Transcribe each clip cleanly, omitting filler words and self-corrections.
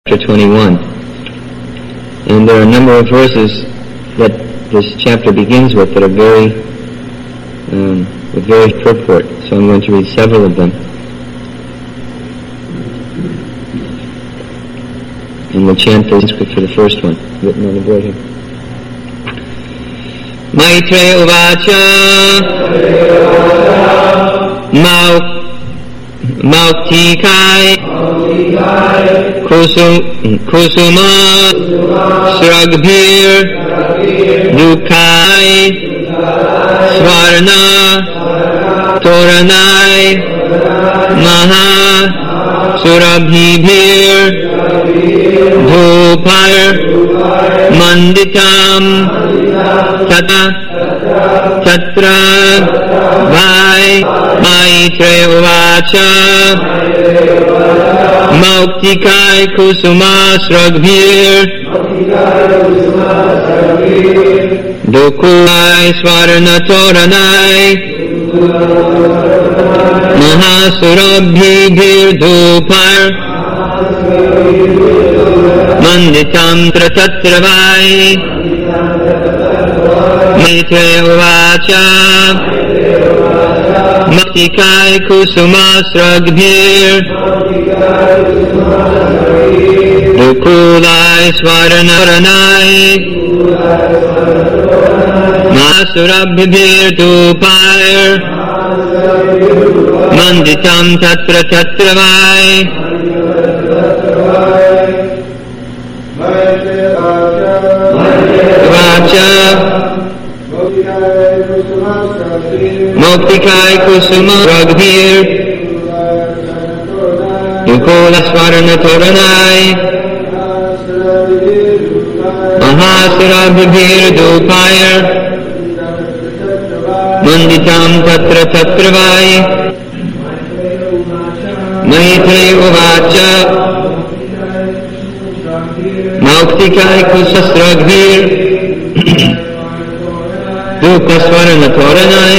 21. And there are a number of verses that this chapter begins with that are with very purport. So I'm going to read several of them. And we'll chant the Sanskrit for the first one, written on the board here. Maitreya Uvacha Mauktikai Kusuma Sragbhir Dukai Svarna Toranai Maha Surabhibhir Dhupar Manditam Tata Tatra Vai Maitreya Uvacha Mauktikai Kusuma Sragbhir Dukai Svarna Toranai Mahasurabhibhir Dhupar Manditam Tratravai Maitreya Uvacha Mauktikai Kusuma Sragbhir Dukulai Svarna Toranai Mahasurabhibhir Dhupar Manditam Tatra Tatravai Vacha Mauktikai Kusuma Sragbhir Dukola Svarna Toranai Mahasurabhibhir Dhupar Manditam Tatra Tatravai Maitreya Uvacha Mauktikai Kusuma Sragbhir Duka Svarna Toranai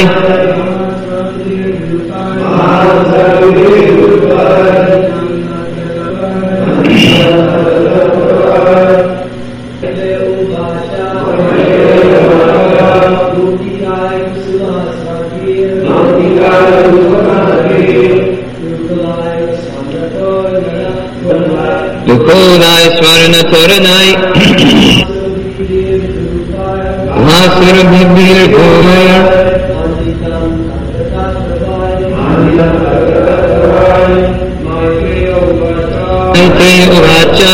Dukolai Svarna Toranai Mahasurabhibhir Dhupar Maitreya Uvacha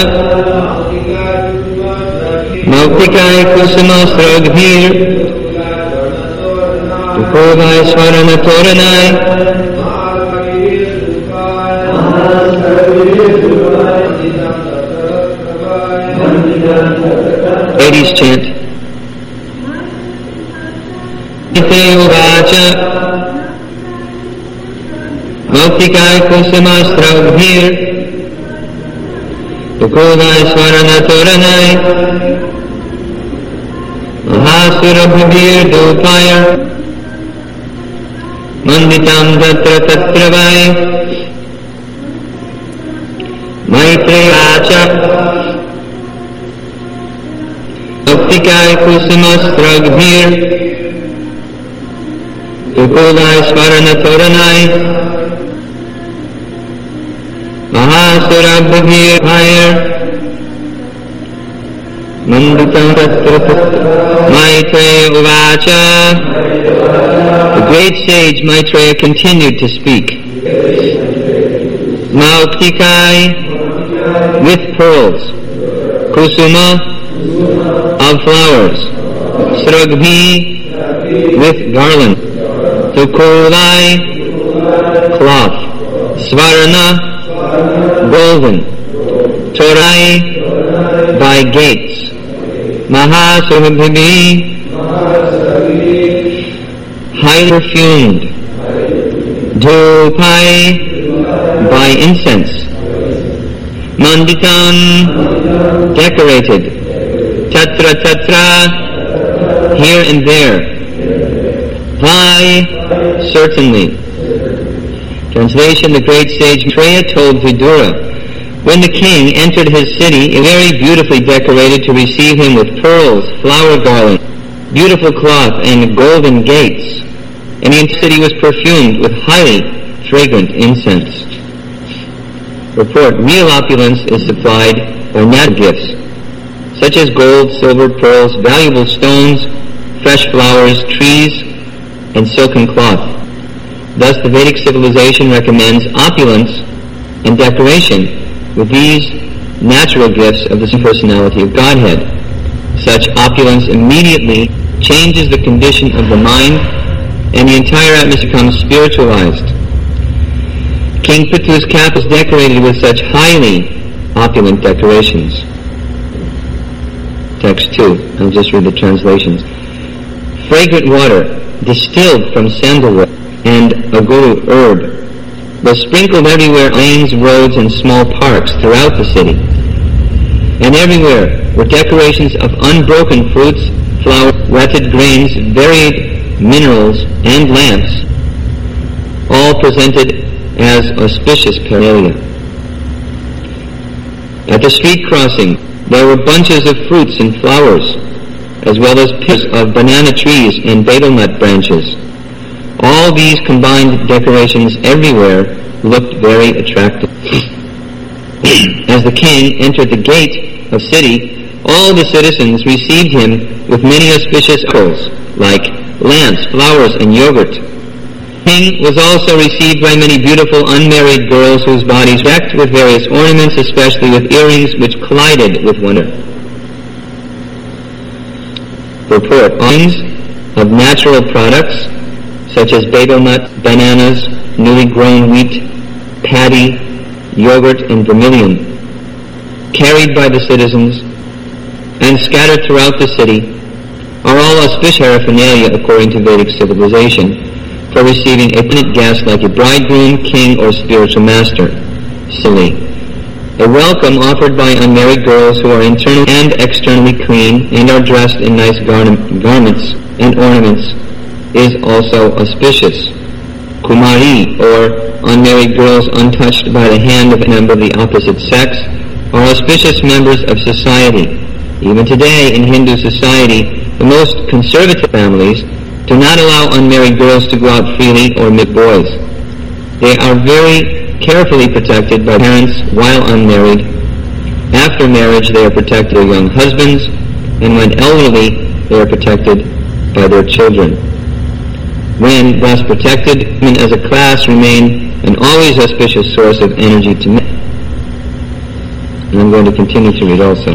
Mauktikai Kusuma Sragbhir Dukolai Svarna Toranai Ladies chant. Maitreya Uvacha Mauktikai Kusuma Sragbhir Dukolai Svarna Toranai Mahasurabhibhir Dhupar Manditam Tatra Tatravai Maitreya Uvacha Mauktikai Kusuma Sragbhir Dukolai Svarna Toranai Mahasurabhibhir Dhupar Manditam Tatra Maitreya Uvacha. The great sage Maitreya continued to speak. Mauktikai with pearls, Kusuma of flowers, Sragbhi with garland, Dukulai cloth, Svarna golden, Torai by gates, Mahasurabhibhir highly perfumed, Dhupai by incense, Manditam decorated, Tatra Tatra here and there, Vai certainly. Translation: the great sage Maitreya told Vidura When the king entered his city, it was very beautifully decorated to receive him with pearls, flower garlands, beautiful cloth, and golden gates. And the city was perfumed with highly fragrant incense. Report, real opulence is supplied by natural gifts, such as gold, silver, pearls, valuable stones, fresh flowers, trees, and silken cloth. Thus the Vedic civilization recommends opulence and decoration with these natural gifts of the personality of Godhead. Such opulence immediately changes the condition of the mind, and the entire atmosphere becomes spiritualized. King Prithu's cap is decorated with such highly opulent decorations. Text 2. I'll just read the translations. Fragrant water, distilled from sandalwood and aguru herb, was sprinkled everywhere on lanes, roads, and small parks throughout the city. And everywhere were decorations of unbroken fruits, flowers, wetted grains, varied minerals, and lamps, all presented as auspicious paraphernalia. At the street crossing, there were bunches of fruits and flowers, as well as pillars of banana trees and betel nut branches. All these combined decorations everywhere looked very attractive. As the king entered the gate of city, all the citizens received him with many auspicious articles, like lamps, flowers, and yogurt. The king was also received by many beautiful unmarried girls whose bodies were decked with various ornaments, especially with earrings which collided with one another. Report, offerings of natural products such as betel nuts, bananas, newly grown wheat, paddy, yogurt, and vermilion, carried by the citizens and scattered throughout the city, are all auspicious paraphernalia according to Vedic civilization for receiving a permanent guest like a bridegroom, king, or spiritual master. Similarly, a welcome offered by unmarried girls who are internally and externally clean and are dressed in nice garments and ornaments is also auspicious. Kumari, or unmarried girls untouched by the hand of a member of the opposite sex, are auspicious members of society. Even today, in Hindu society, the most conservative families do not allow unmarried girls to go out freely or meet boys. They are very carefully protected by parents while unmarried. After marriage, they are protected by young husbands, and when elderly, they are protected by their children. When thus protected, women as a class remain an always auspicious source of energy to men. And I'm going to continue to read also.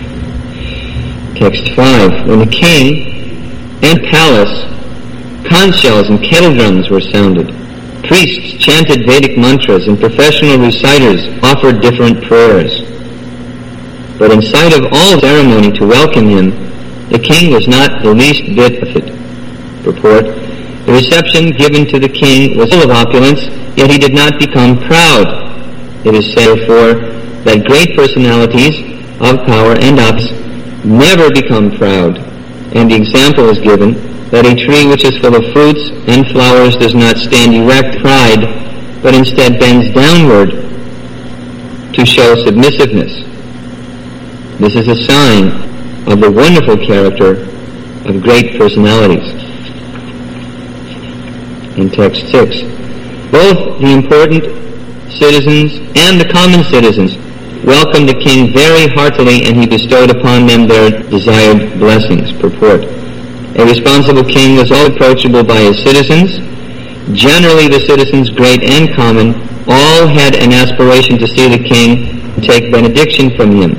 Text 5. When the king and palace, conch shells and kettle drums were sounded. Priests chanted Vedic mantras and professional reciters offered different prayers. But in sight of all ceremony to welcome him, the king was not the least bit of it. Purport, the reception given to the king was full of opulence, yet he did not become proud. It is said, therefore, that great personalities of power and office never become proud, and the example is given that a tree which is full of fruits and flowers does not stand erect pride, but instead bends downward to show submissiveness. This is a sign of the wonderful character of great personalities. In text 6, both the important citizens and the common citizens welcomed the king very heartily, and he bestowed upon them their desired blessings. Purport, a responsible king was all approachable by his citizens. Generally, the citizens, great and common, all had an aspiration to see the king and take benediction from him.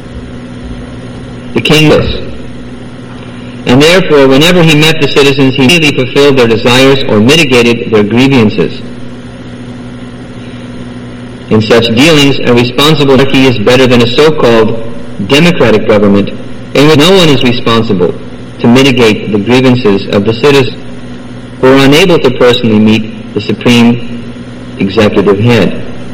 The king was, and therefore, whenever he met the citizens, he immediately fulfilled their desires or mitigated their grievances. In such dealings, a responsible monarchy is better than a so-called democratic government in which no one is responsible to mitigate the grievances of the citizens who are unable to personally meet the supreme executive head.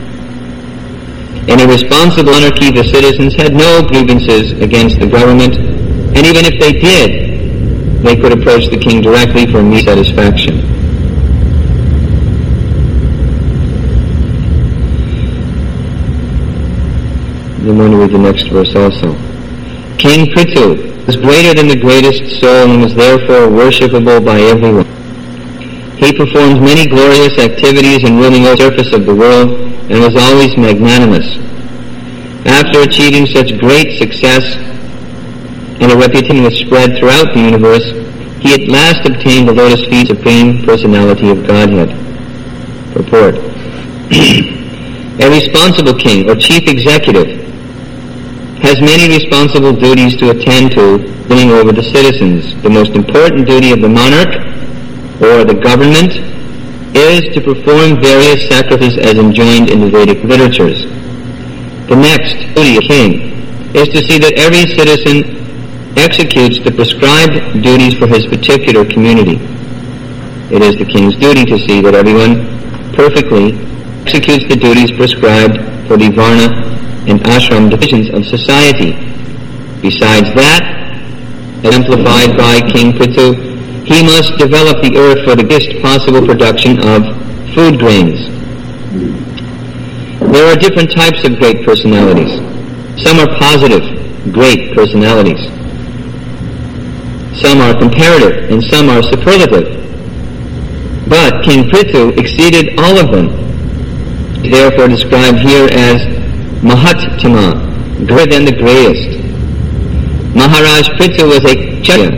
In a responsible monarchy, the citizens had no grievances against the government, and even if they did, they could approach the king directly for immediate satisfaction. I'm going to read the next verse also. King Prithu was greater than the greatest soul and was therefore worshipable by everyone. He performed many glorious activities in ruling over the surface of the world and was always magnanimous. After achieving such great success and a reputation was spread throughout the universe, he at last obtained the lotus feet Supreme Personality of Godhead. Purport. A responsible king or chief executive has many responsible duties to attend to ruling over the citizens. The most important duty of the monarch or the government is to perform various sacrifices as enjoined in the Vedic literatures. The next duty of the king is to see that every citizen executes the prescribed duties for his particular community. It is the king's duty to see that everyone perfectly executes the duties prescribed for the varna and ashram divisions of society. Besides that, exemplified by King Prithu, he must develop the earth for the best possible production of food grains. There are different types of great personalities. Some are positive, great personalities. Some are comparative, and some are superlative. But King Prithu exceeded all of them, therefore described here as Mahattama, greater than the greatest. Maharaj Prithu was a Kshatriya,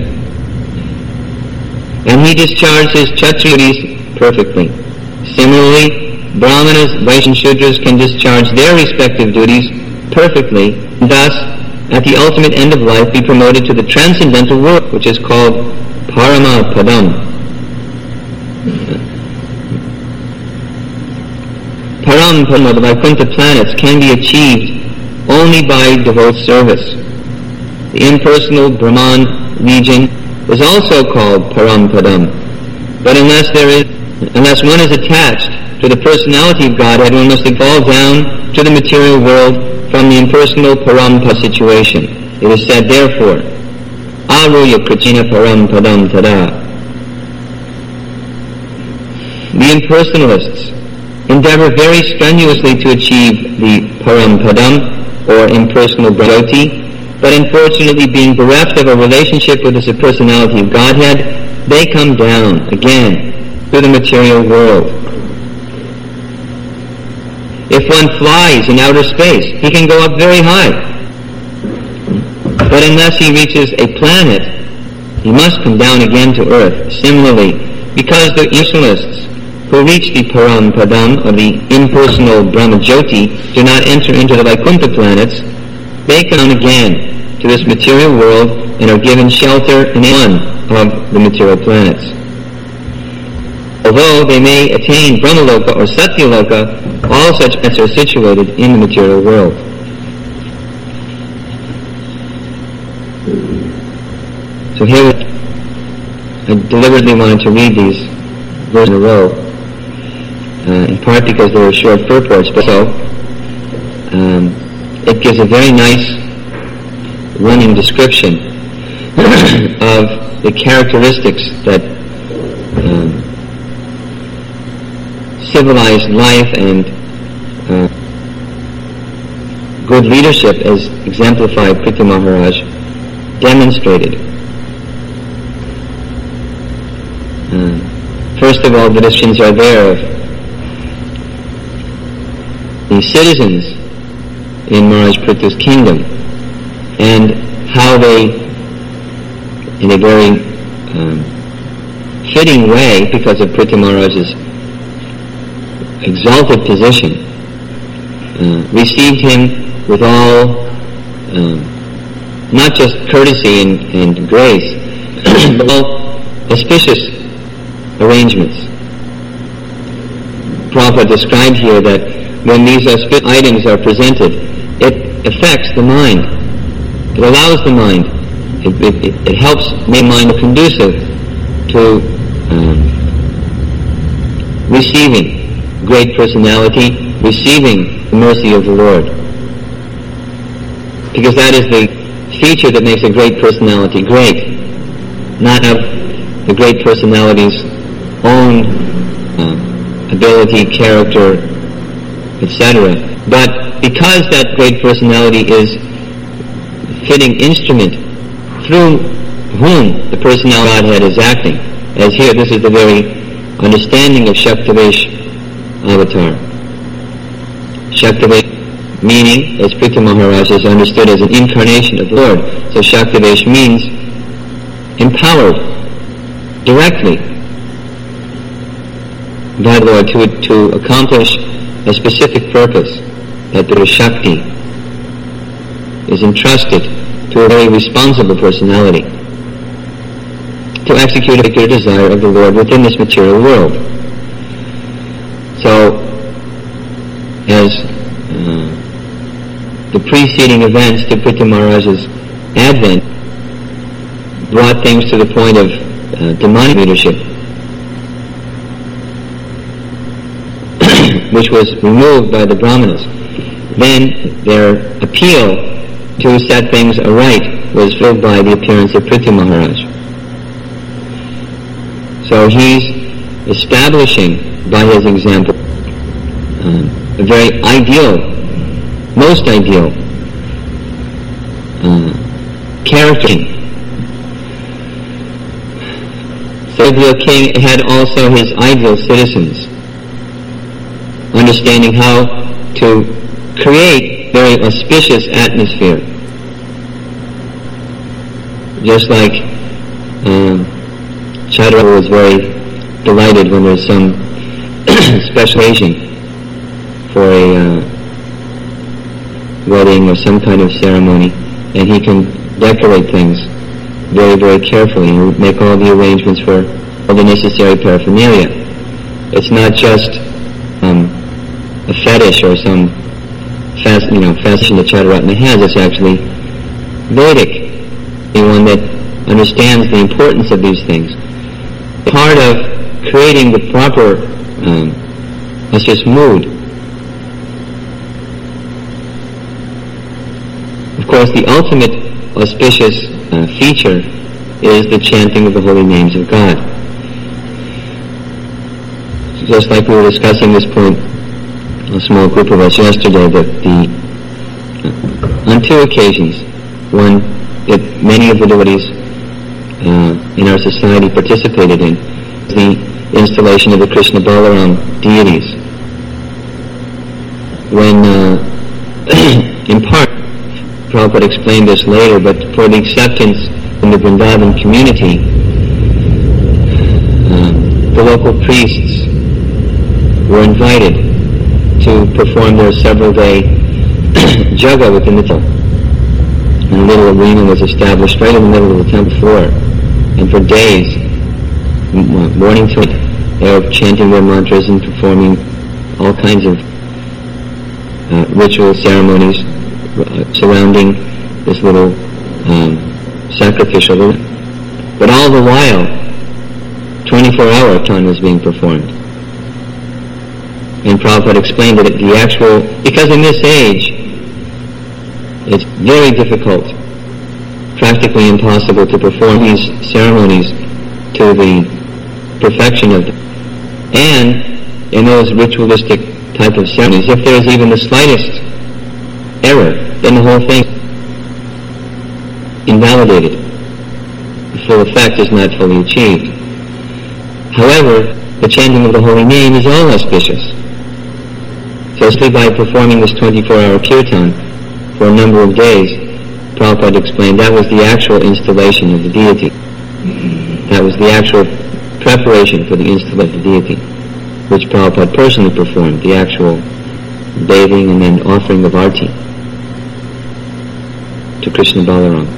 and he discharged his Kshatriya duties perfectly. Similarly, Brahmanas, Vaishyas, and Shudras can discharge their respective duties perfectly, and thus, at the ultimate end of life, be promoted to the transcendental world, which is called Parama Padam. Param Padma, the Vaikuntha planets, can be achieved only by devout service. The impersonal Brahman region is also called Param Padam. But unless one is attached to the personality of Godhead, one must fall down to the material world from the impersonal Parampada situation. It is said, therefore, Aruya Krachina Param Padam Tada. The impersonalists endeavor very strenuously to achieve the Parampadam, or impersonal Jyoti, but unfortunately being bereft of a relationship with the personality of Godhead, they come down again to the material world. If one flies in outer space, he can go up very high. But unless he reaches a planet, he must come down again to earth. Similarly, because the impersonalists who reach the Parampadam, or the impersonal Brahmajyoti, do not enter into the Vaikuntha planets, they come again to this material world and are given shelter in one of the material planets. Although they may attain Brahmaloka or Satyaloka, all such planets are situated in the material world. So here I deliberately wanted to read these verses in a row, in part because they were short purports, but also it gives a very nice running description of the characteristics that civilized life and good leadership, as exemplified Prithu Maharaj, demonstrated. First of all, the descriptions are there of the citizens in Maharaj Prithu's kingdom, and how they, in a very fitting way, because of Prithu Maharaj's exalted position, received him with all, not just courtesy and grace, but all auspicious arrangements. Prabhupada described here that when these auspicious items are presented, it affects the mind. It allows the mind. It helps make the mind conducive to receiving great personality, receiving the mercy of the Lord. Because that is the feature that makes a great personality great. Not of the great personality's own ability, character, etc., but But because that great personality is fitting instrument through whom the personality of Godhead is acting, as here, this is the very understanding of Shaktavesh avatar. Shaktavesh meaning, as Prithu Maharaj is understood as an incarnation of the Lord. So Shaktavesh means empowered directly by the Lord to accomplish a specific purpose, that the Shakti is entrusted to a very responsible personality to execute a particular desire of the Lord within this material world. So, as the preceding events to Prithu Maharaj's advent brought things to the point of demonic leadership, which was removed by the Brahmanas. Then their appeal to set things aright was filled by the appearance of Prithu Maharaj. So he's establishing by his example a very ideal, most ideal character. So the king had also his ideal citizens, understanding how to create very auspicious atmosphere. Just like Chaturanga was very delighted when there's some special occasion for a wedding or some kind of ceremony, and he can decorate things very, very carefully and make all the arrangements for all the necessary paraphernalia. It's not just a fetish or some fashion that Chaturanga has. It's actually Vedic. Anyone that understands the importance of these things. Part of creating the proper auspicious mood. Of course, the ultimate auspicious feature is the chanting of the holy names of God. Just like we were discussing this point, a small group of us yesterday, that on two occasions, one that many of the devotees in our society participated in, the installation of the Krishna Balaram deities. When, in part, Prabhupada explained this later, but for the acceptance in the Vrindavan community, the local priests were invited to perform their several-day jaga within the temple. And a little arena was established right in the middle of the temple floor. And for days, morning to night, they were chanting their mantras and performing all kinds of ritual ceremonies surrounding this little sacrificial arena. But all the while, 24-hour kirtan was being performed. And Prabhupada explained that because in this age, it's very difficult, practically impossible to perform these ceremonies to the perfection of them. And in those ritualistic type of ceremonies, if there is even the slightest error, then the whole thing is invalidated. The full effect is not fully achieved. However, the chanting of the holy name is all auspicious. So simply by performing this 24-hour kirtan for a number of days, Prabhupada explained that was the actual installation of the deity. That was the actual preparation for the installation of the deity, which Prabhupada personally performed, the actual bathing and then offering of arti to Krishna Balaram.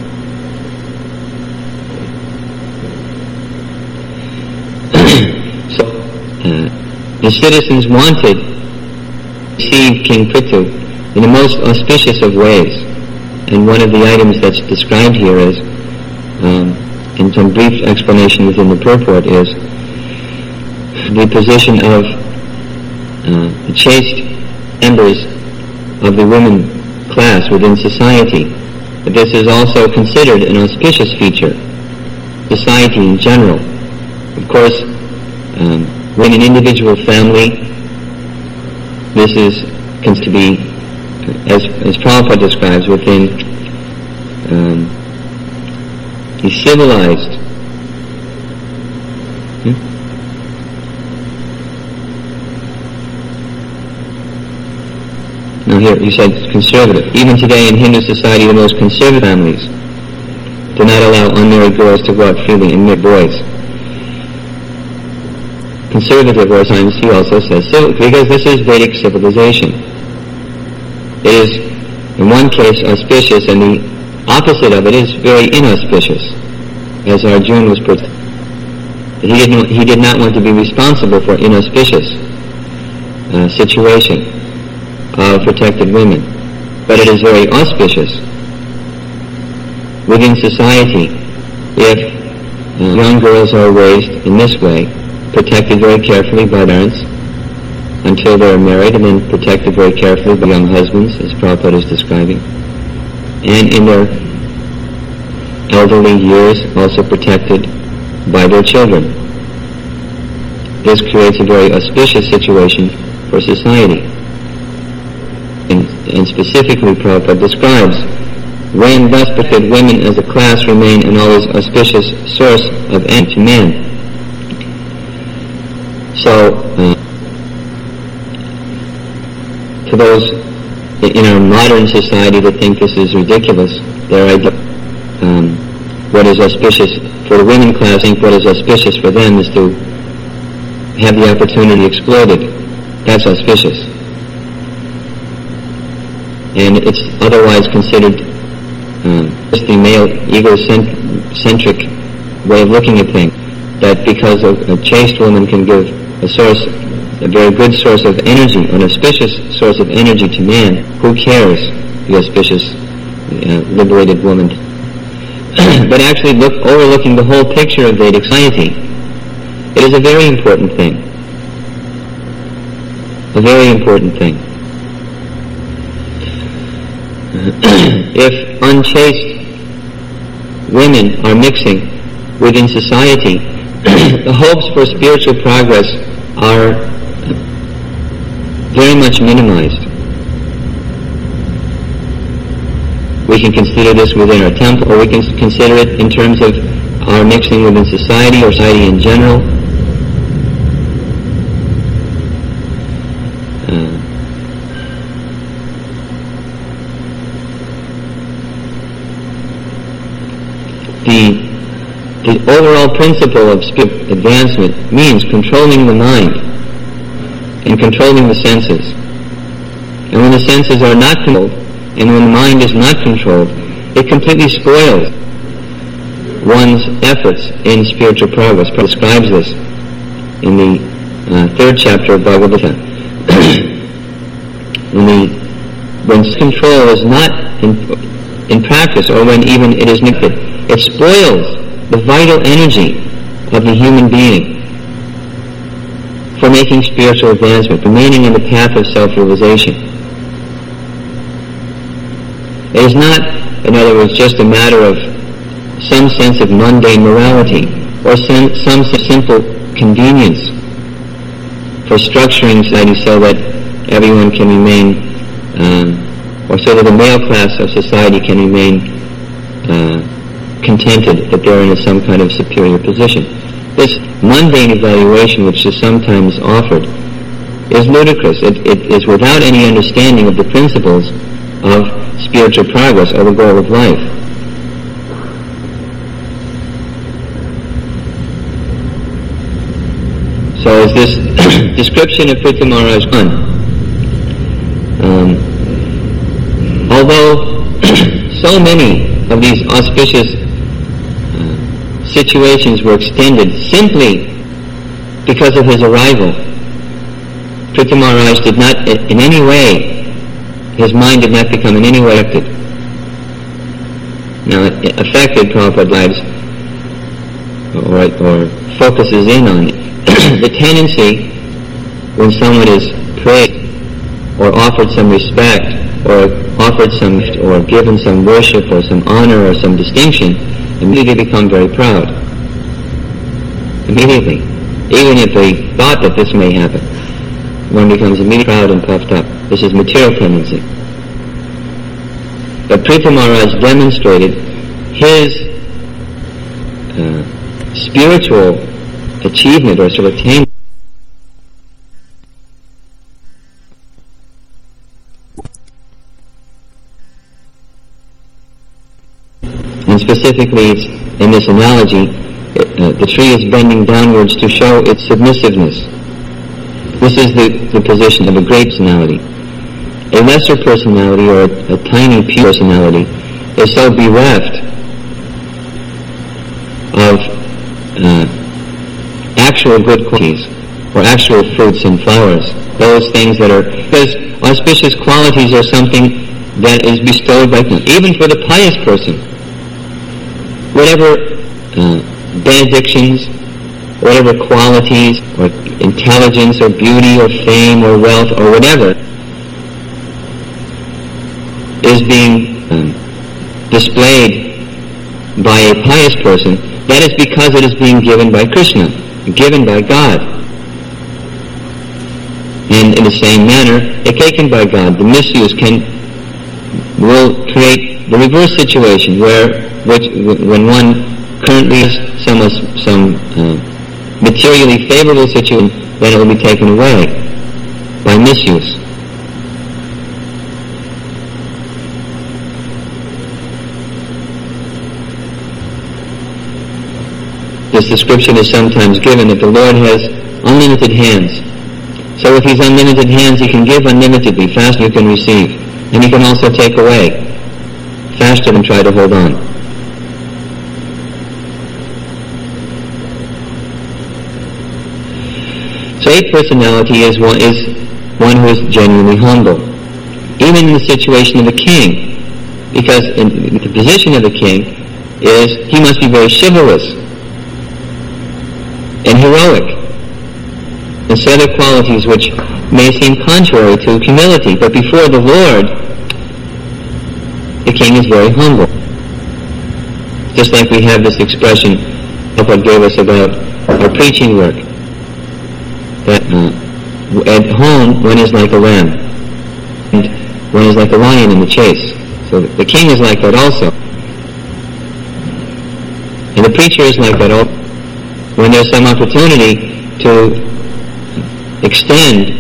So, the citizens wanted to receive King Prithu in the most auspicious of ways. And one of the items that's described here is, in some brief explanation within the purport, is the position of the chaste members of the women class within society. But this is also considered an auspicious feature, society in general. Of course, when an individual family, this is considered to be as Prabhupada describes, within the civilized. Now here, you said conservative. Even today in Hindu society, the most conservative families do not allow unmarried girls to go out freely and meet boys. Conservative, or sometimes he also says, because this is Vedic civilization. It is, in one case, auspicious, and the opposite of it is very inauspicious, as Arjuna was put. He did not want to be responsible for inauspicious situation of protected women. But it is very auspicious within society if young girls are raised in this way, protected very carefully by parents until they are married, and then protected very carefully by young husbands, as Prabhupada is describing, and in their elderly years also protected by their children. This creates a very auspicious situation for society. And specifically, Prabhupada describes when thus protected women as a class remain an always auspicious source of end to man. So, to those in our modern society that think this is ridiculous, their idea, what is auspicious for the women class, think what is auspicious for them is to have the opportunity exploited. That's auspicious. And it's otherwise considered just the male egocentric way of looking at things. That because a chaste woman can give a very good source of energy, an auspicious source of energy to man, who cares, the auspicious, liberated woman? But actually overlooking the whole picture of Vedic society, it is a very important thing. A very important thing. If unchaste women are mixing within society, the hopes for spiritual progress are very much minimized. We can consider this within our temple, or we can consider it in terms of our mixing within society or society in general. The overall principle of spiritual advancement means controlling the mind and controlling the senses. And when the senses are not controlled, and when the mind is not controlled, it completely spoils one's efforts in spiritual progress. Prabhupada describes this in the third chapter of Bhagavad Gita. When control is not in practice, or when even it is neglected, it spoils the vital energy of the human being for making spiritual advancement, remaining in the path of self-realization. It is not, in other words, just a matter of some sense of mundane morality or some simple convenience for structuring society so that everyone can remain, or so that the male class of society can remain contented that they're in some kind of superior position. This mundane evaluation which is sometimes offered is ludicrous. It is without any understanding of the principles of spiritual progress or the goal of life. So as this description of Prithu Maharaj done, although so many of these auspicious situations were extended simply because of his arrival, Prithu Maharaj did not in any way, his mind did not become in any way affected. Now it affected Prabhupada's lives, or focuses in on it. The tendency when someone is praised or offered some respect or offered some, or given some worship or some honor or some distinction, immediately become very proud. Immediately. Even if they thought that this may happen, one becomes immediately proud and puffed up. This is material tendency. But Prithu Maharaj demonstrated his spiritual achievement or sort of attainment. And specifically, it's in this analogy, the tree is bending downwards to show its submissiveness. This is the position of a great personality. A lesser personality or a tiny pure personality is so bereft of actual good qualities or actual fruits and flowers. Those things that are, because auspicious qualities are something that is bestowed by God. Even for the pious person, whatever benedictions, whatever qualities or intelligence or beauty or fame or wealth or whatever is being displayed by a pious person, that is because it is being given by Krishna, given by God. And in the same manner, if taken by God, the misuse will create the reverse situation when one currently has some materially favorable situation, then it will be taken away by misuse. This description is sometimes given that the Lord has unlimited hands. So with these unlimited hands, He can give unlimitedly, faster you can receive. And He can also take away, faster than try to hold on. So a personality is one who is genuinely humble. Even in the situation of a king, because in the position of the king is he must be very chivalrous and heroic, and so other qualities which may seem contrary to humility. But before the Lord, the king is very humble. Just like we have this expression Prabhupada gave us about our preaching work, that at home one is like a lamb, and one is like a lion in the chase. So the king is like that also. And the preacher is like that also. When there's some opportunity to extend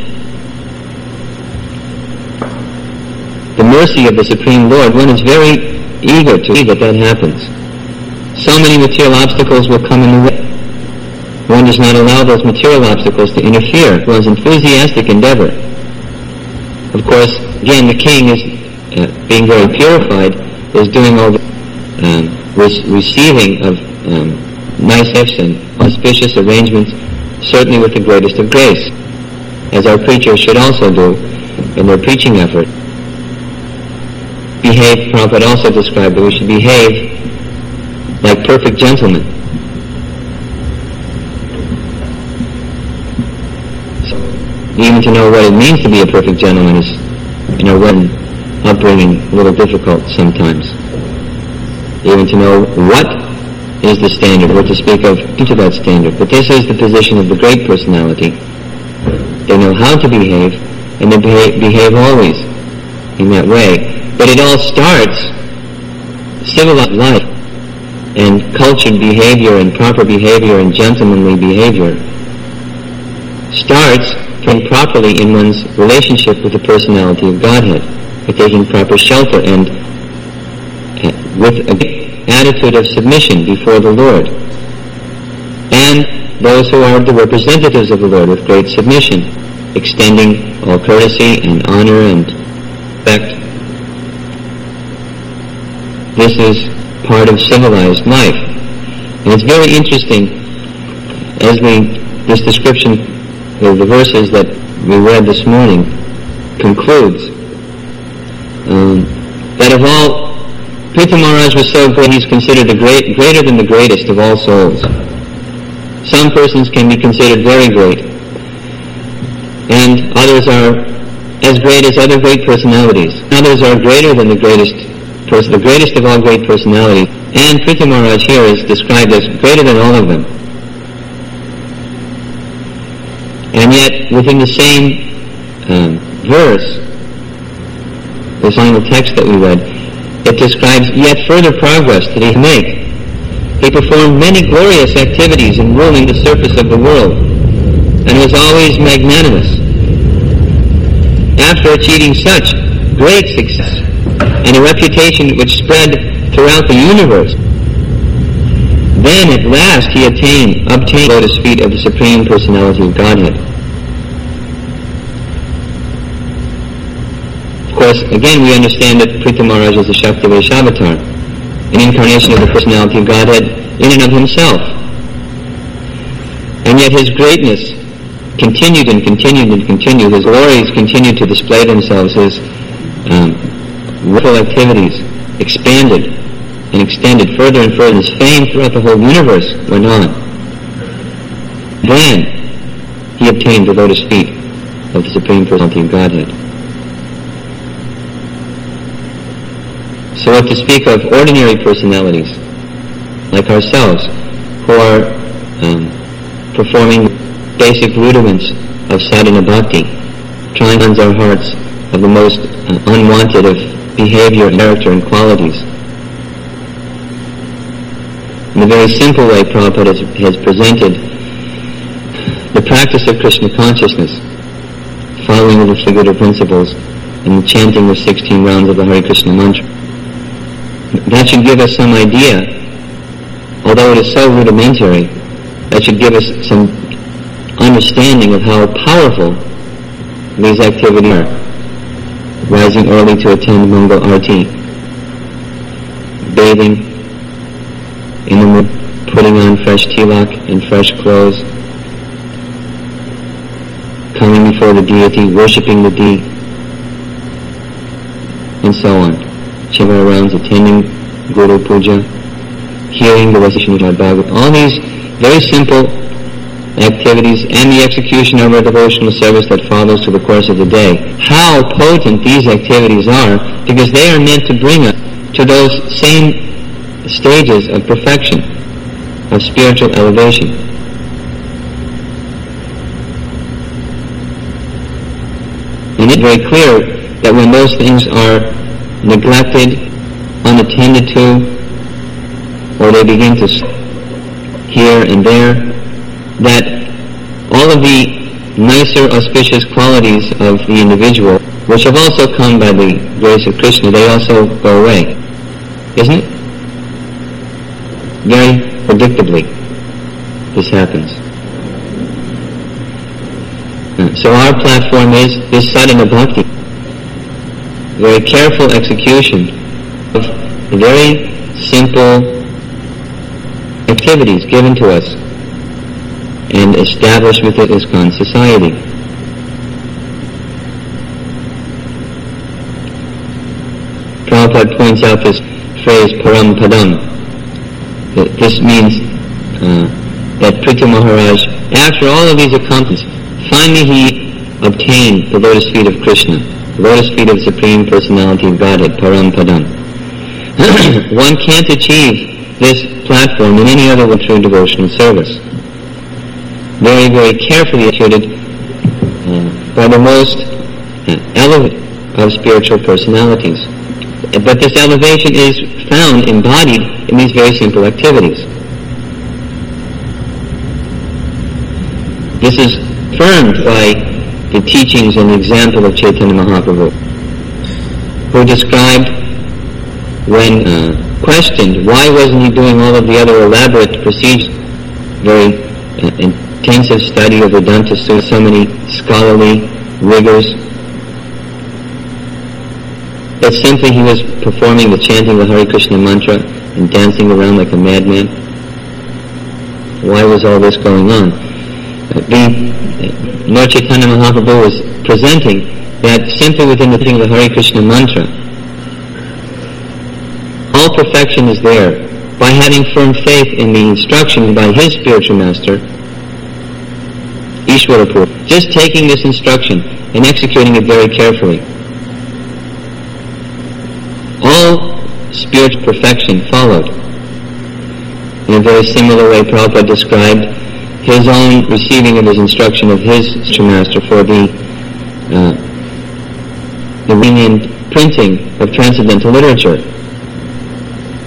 the mercy of the Supreme Lord, one is very eager to see that happens. So many material obstacles will come in the way. One does not allow those material obstacles to interfere with one's enthusiastic endeavor. Of course, again, the king is being very purified, is doing all the receiving of nice gifts and auspicious arrangements, certainly with the greatest of grace, as our preachers should also do in their preaching effort. Prabhupada also described that we should behave like perfect gentlemen. So, even to know what it means to be a perfect gentleman is, when upbringing a little difficult sometimes. Even to know what is the standard, or to speak of into that standard. But this is the position of the great personality. They know how to behave, and they behave always in that way. But it all starts, civilized life, and cultured behavior, and proper behavior, and gentlemanly behavior, starts from properly in one's relationship with the personality of Godhead, by taking proper shelter, and with a attitude of submission before the Lord. And those who are the representatives of the Lord with great submission, extending all courtesy and honor and respect. This is part of civilized life. And it's very interesting as this description of the verses that we read this morning concludes, that of all, Prithu Maharaj was so great, he's considered greater than the greatest of all souls. Some persons can be considered very great, and others are as great as other great personalities. Others are greater than the greatest of all great personalities. And Prithu Maharaj here is described as greater than all of them. And yet, within the same verse, the final text that we read, it describes yet further progress that he made. He performed many glorious activities in ruling the surface of the world, and was always magnanimous. After achieving such great success, and a reputation which spread throughout the universe, then at last he obtained the lotus feet of the Supreme Personality of Godhead. Of course, again we understand that Pritha Maharaj is a Shakti Vaishyavatar, an incarnation of the Personality of Godhead in and of himself. And yet his greatness continued and continued and continued. His glories continued to display themselves. His wonderful activities expanded and extended further and further. His fame throughout the whole universe went on. Then he obtained the lotus feet of the Supreme Personality of Godhead. So what to speak of ordinary personalities, like ourselves, who are performing basic rudiments of sadhana bhakti, trying to cleanse our hearts of the most unwanted of behavior, character, and qualities. In a very simple way, Prabhupada has presented the practice of Krishna consciousness, following the figurative principles, and chanting the 16 rounds of the Hare Krishna mantra. That should give us some idea, although it is so rudimentary, that should give us some understanding of how powerful these activities are. Rising early to attend Mangal Arati, bathing in the mood, putting on fresh tilak and fresh clothes, coming before the deity, worshipping the deity, and so on. Chanting rounds, attending Guru Puja, hearing the recitation of Bhagavad. All these very simple activities and the execution of our devotional service that follows through the course of the day. How potent these activities are, because they are meant to bring us to those same stages of perfection, of spiritual elevation. And it's very clear that when those things are neglected, unattended to, or they begin to here and there, that all of the nicer, auspicious qualities of the individual, which have also come by the grace of Krishna, they also go away. Isn't it? Very predictably, this happens. So our platform is this sadhana bhakti, very careful execution of very simple activities given to us and established with it ISKCON society. Prabhupada points out this phrase param padam. This means that Pritha Maharaj, after all of these accomplishments, finally he obtained the lotus feet of Krishna, the lotus feet of the Supreme Personality of Godhead, param padam. One can't achieve this platform in any other way through devotional service. Very, very carefully executed by the most elevated of spiritual personalities. But this elevation is found embodied in these very simple activities. This is affirmed by the teachings and the example of Chaitanya Mahaprabhu, who described, when questioned, why wasn't he doing all of the other elaborate procedures, very intensive study of Vedanta Sutra, so many scholarly rigors, that simply he was performing the chanting of the Hare Krishna mantra and dancing around like a madman? Why was all this going on? Lord Chaitanya Mahaprabhu was presenting that simply within the chanting of the Hare Krishna mantra, all perfection is there. By having firm faith in the instruction by his spiritual master, Ishwarapur, just taking this instruction and executing it very carefully, all spiritual perfection followed. In a very similar way, Prabhupada described his own receiving of his instruction of his master for the reading and printing of transcendental literature.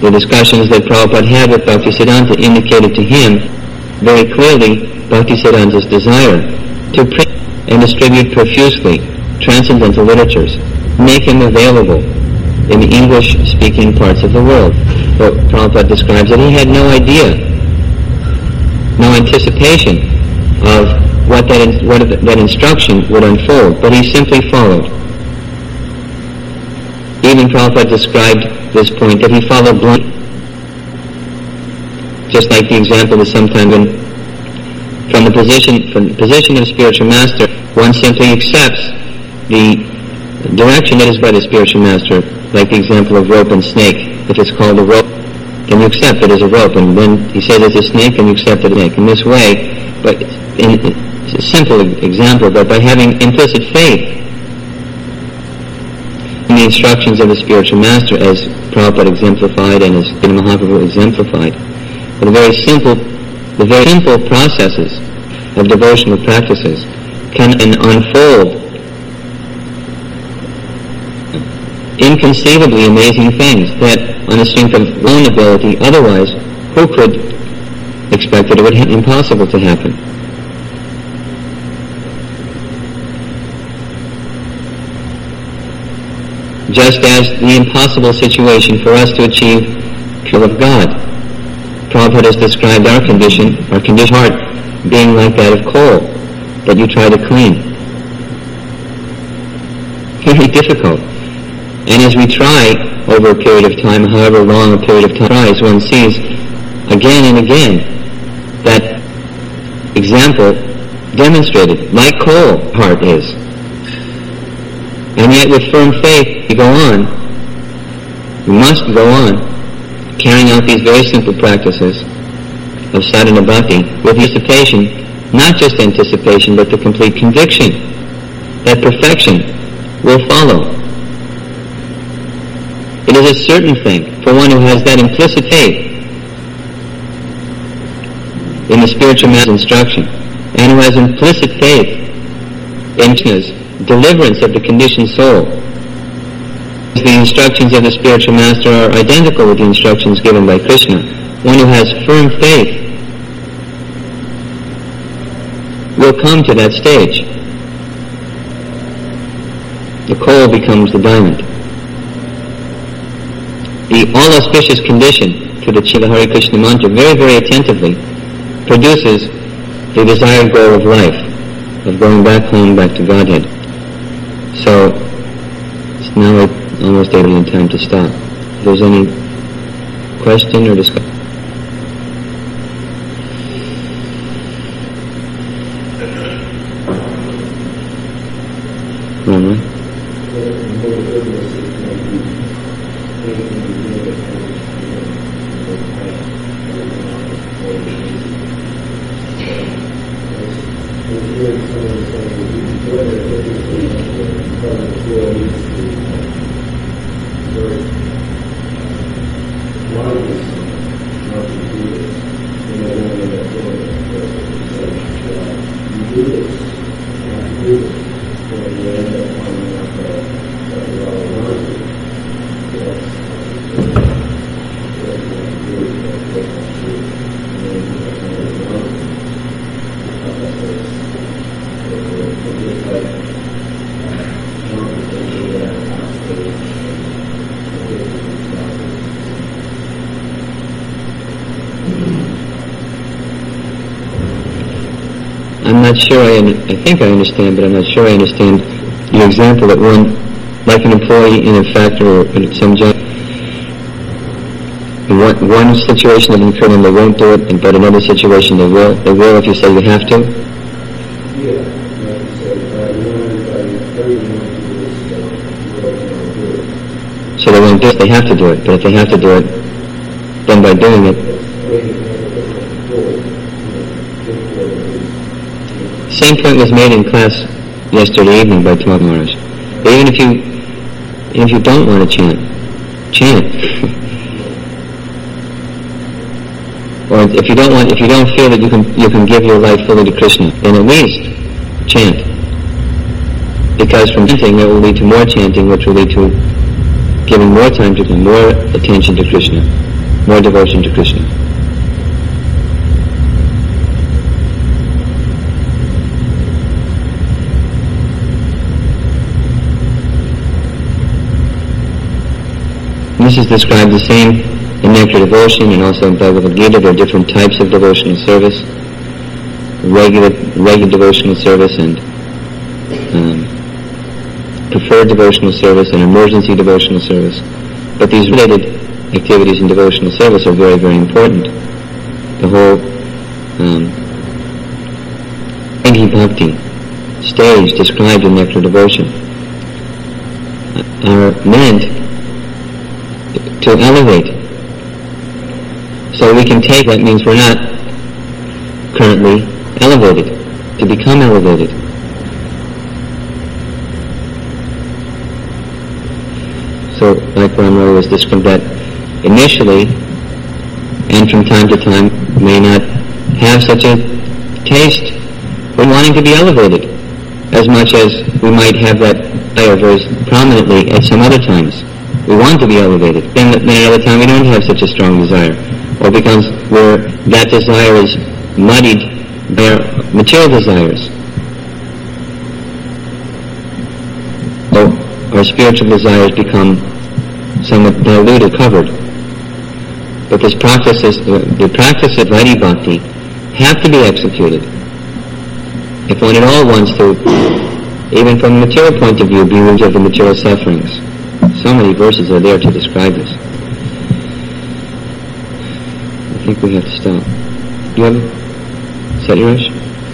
The discussions that Prabhupada had with Bhaktisiddhanta indicated to him very clearly Bhaktisiddhanta's desire to print and distribute profusely transcendental literatures, make them available in the English-speaking parts of the world. But Prabhupada describes that he had no idea, no anticipation of what that instruction would unfold, but he simply followed. Even Prabhupada described this point that he followed blindly. Just like the example is sometimes when from the position of spiritual master, one simply accepts the direction that is by the spiritual master, like the example of rope and snake. If it's called a rope, then you accept it as a rope, and then he says it's a snake, and you accept it as a snake. In this way, but it's a simple example, but by having implicit faith in the instructions of the spiritual master, as Prabhupada exemplified and as Mahaprabhu exemplified, the very simple processes of devotional practices can unfold inconceivably amazing things that, on the strength of own ability, otherwise, who could expect that it would be impossible to happen? Just as the impossible situation for us to achieve pure of God. Prabhupada has described our condition heart, being like that of coal that you try to clean. Very difficult. And as we try over a period of time, however long a period of time tries, one sees again and again that example demonstrated, like coal heart is. And yet with firm faith, we go on. We must go on, carrying out these very simple practices of sadhana bhakti with anticipation, not just anticipation, but the complete conviction that perfection will follow. It is a certain thing for one who has that implicit faith in the spiritual master's instruction, and who has implicit faith in Krishna's deliverance of the conditioned soul. The instructions of the spiritual master are identical with the instructions given by Krishna. One who has firm faith will come to that stage. The coal becomes the diamond. The all-auspicious condition to the Chila Hare Krishna mantra very, very attentively produces the desired goal of life, of going back home, back to Godhead. So, it's now almost in time to stop. If there's any question or discussion. Rama? I'm not sure I think I understand, but I'm not sure I understand your example that one, like an employee in a factory or at some job, in one situation of incursion they won't do it, but another situation they will. They will if you say you have to. So they won't do it, they have to do it. But if they have to do it, then by doing it, same point was made in class yesterday evening by Tamak Maharaj. Even if you don't want to chant it. Or if you don't feel that you can give your life fully to Krishna, then at least chant. Because from chanting it will lead to more chanting, which will lead to giving more time to more attention to Krishna. more devotion to Krishna. This is described the same in Nectar Devotion and also in Bhagavad Gita. There are different types of devotional service: regular devotional service and preferred devotional service and emergency devotional service. But these related activities in devotional service are very, very important. The whole Nidhi Bhakti stage described in Nectar Devotion are meant to elevate. So we can take that means we're not currently elevated, to become elevated. So, like Ramana was described, that initially, and from time to time, may not have such a taste for wanting to be elevated, as much as we might have that desire very prominently at some other times. We want to be elevated. Then another time we don't have such a strong desire, or becomes where that desire is muddied by our material desires. So our spiritual desires become somewhat diluted, covered. But the practice of Vaidhi Bhakti have to be executed. If one at all wants to, even from a material point of view, be rid of the material sufferings. So many verses are there to describe this. I think we have to stop. Do you have Satyarash?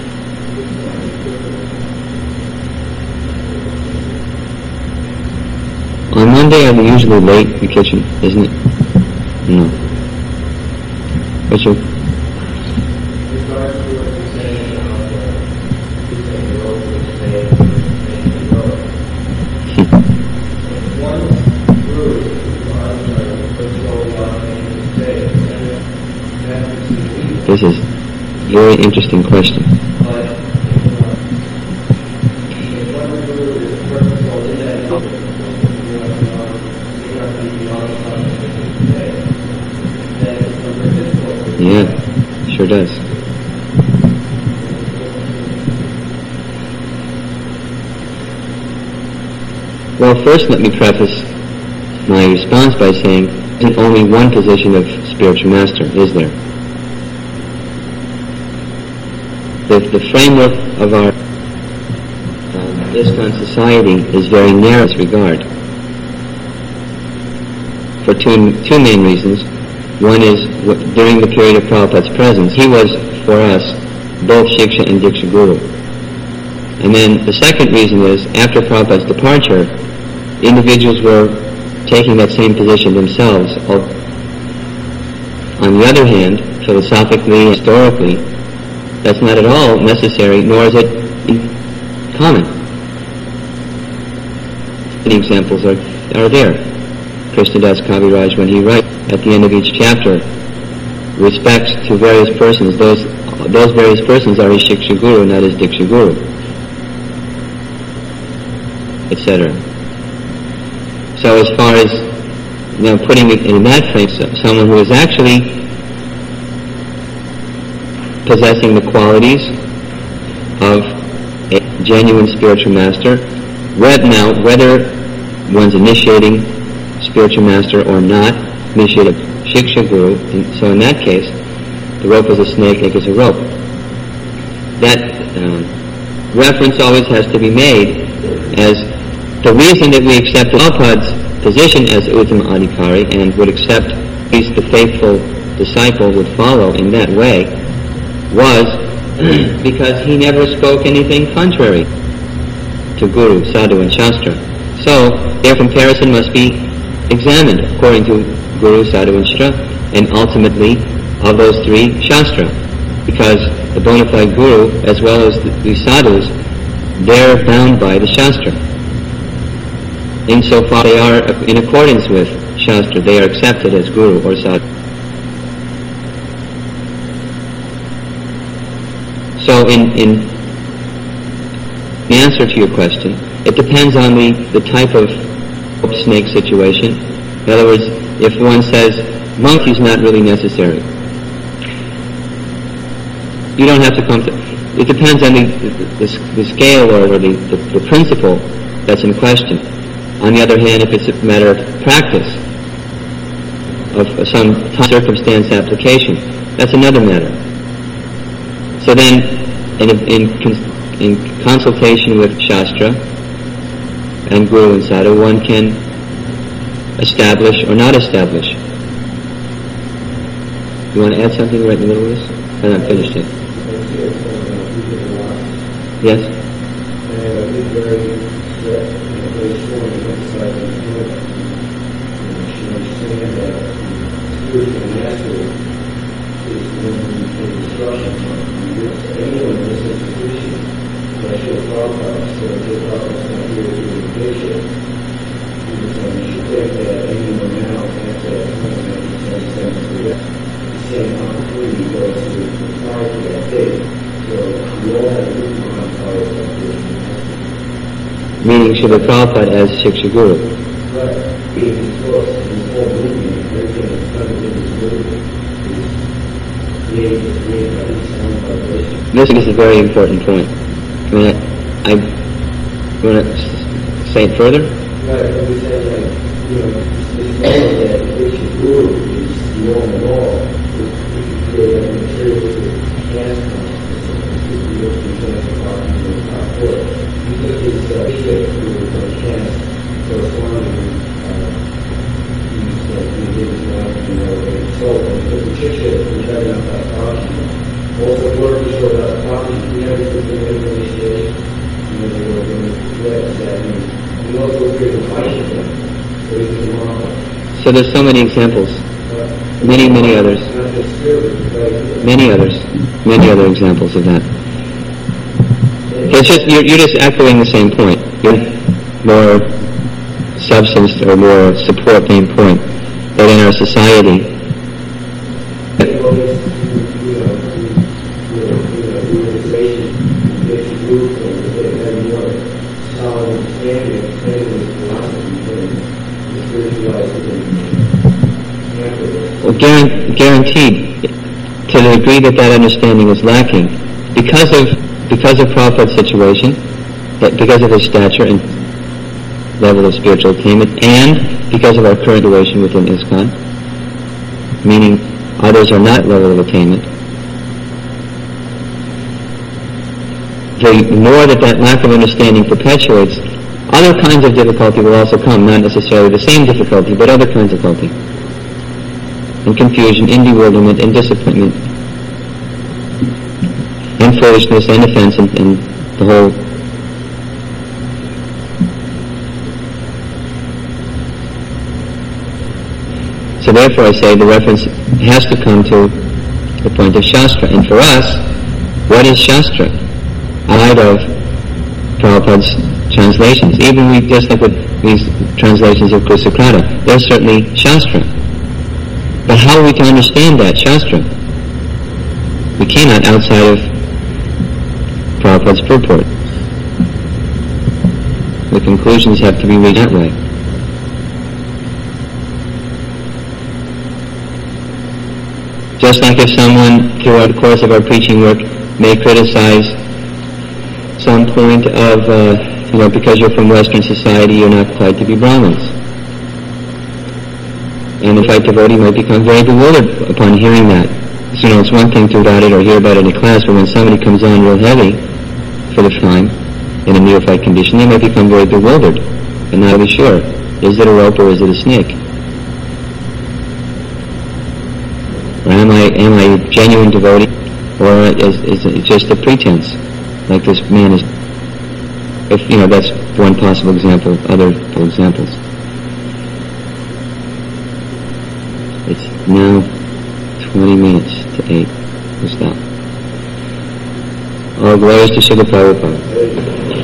On Monday are they usually late in the kitchen, isn't it? No. What's your... This is a very interesting question. Yeah, sure does. Well, first let me preface my response by saying there's only one position of spiritual master, is there? The framework of our ISKCON society is very narrow in this regard for two main reasons. One is, during the period of Prabhupada's presence, he was, for us, both Shiksha and Diksha Guru. And then the second reason is, after Prabhupada's departure, individuals were taking that same position themselves. On the other hand, philosophically, historically, that's not at all necessary, nor is it common. The examples are there. Krishnadas Kaviraj, when he writes at the end of each chapter, respects to various persons, those various persons are his Shiksha Guru, not his Diksha Guru, etc. So as far as putting it in that frame, someone who is actually possessing the qualities of a genuine spiritual master, whether one's initiating spiritual master or not, initiated Shiksha Guru, and so in that case, the rope is a snake, egg is a rope. That reference always has to be made as the reason that we accept Prabhupada's position as Uttama Adhikari and would accept at least the faithful disciple would follow in that way was because he never spoke anything contrary to Guru, Sadhu and Shastra. So their comparison must be examined according to Guru, Sadhu and Shastra, and ultimately of those three, Shastra. Because the bona fide Guru as well as the Sadhus, they're bound by the Shastra. Insofar they are in accordance with Shastra, they are accepted as Guru or Sadhu. So in answer to your question, it depends on the type of snake situation. In other words, if one says Bhakti is not really necessary. You don't have to come to... It depends on the scale or the principle that's in question. On the other hand, if it's a matter of practice, of some circumstance application, that's another matter. So then, in consultation with Shastra and Guru and Sadhu, one can establish or not establish. You want to add something right in the middle of this? I'm not finished yet. Yes? Meaning Srila Prabhupada as Shiksha Guru. This is a very important point. I want to say it further? So there's so many examples, many others, many other examples of that. It's just you're just echoing the same point. You're more substance or more support the main point that in our society. Well, guaranteed, to the degree that understanding is lacking, because of Prabhupada's situation, because of his stature and level of spiritual attainment, and because of our current situation within ISKCON, meaning others are not level of attainment, the more that lack of understanding perpetuates, other kinds of difficulty will also come, not necessarily the same difficulty, but other kinds of difficulty. And confusion, and bewilderment, and disappointment, and foolishness, and offense, and the whole. So therefore I say the reference has to come to the point of Shastra. And for us, what is Shastra? Out of Prabhupada's translations. Even we just look at these translations of Kusukrata, they're certainly Shastra. But how are we to understand that Shastra? We cannot outside of Prabhupada's purport. The conclusions have to be read that way. Just like if someone, throughout the course of our preaching work, may criticize some point of, because you're from Western society, you're not quite to be Brahmins. And in fact, devotee might become very bewildered upon hearing that. So, it's one thing to read it or hear about it in a class, but when somebody comes on real heavy for the time, in a neophyte condition, they might become very bewildered and not be sure. Is it a rope or is it a snake? Or am I a genuine devotee, or is it just a pretense, like this man is? If that's one possible example. Other examples. It's now 20 minutes to 8. We'll stop. All glories to Srila Prabhupada.